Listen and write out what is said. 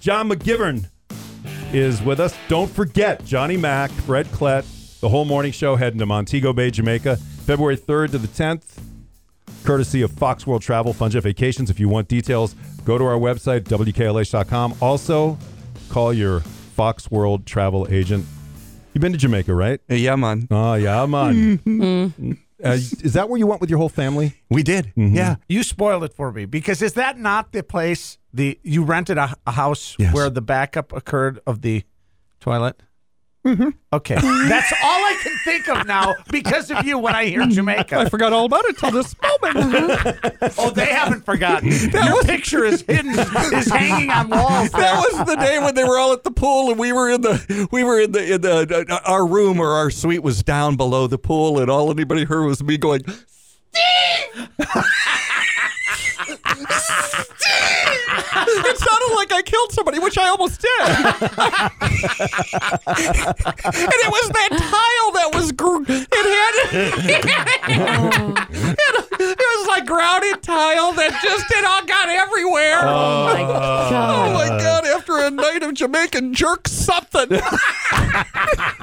John McGivern is with us. Don't forget, Johnny Mac, Fred Klett, the whole morning show heading to Montego Bay, Jamaica, February 3rd to the 10th, courtesy of Fox World Travel, Fun Jet Vacations. If you want details, go to our website, WKLH.com. Also, call your Fox World Travel agent. You've been to Jamaica, right? Yeah, man. Oh, yeah, man. Is that where you went with your whole family? We did. Mm-hmm. Yeah. You spoiled it for me, because is that not the place you rented a house where the backup occurred of the toilet? Mm-hmm. Okay. That's all I can think of now because of you when I hear Jamaica. I forgot all about it till this moment. Oh, they haven't forgotten. Your picture is hidden, is hanging on walls. That was the day when they were all at the pool, and we were in the our room, or our suite was down below the pool, and all anybody heard was me going, Steve! It sounded like I killed somebody, which I almost did. And it was that tile that was it was like grounded tile that just it all got everywhere. Oh my God. Oh my God, after a night of Jamaican jerk something.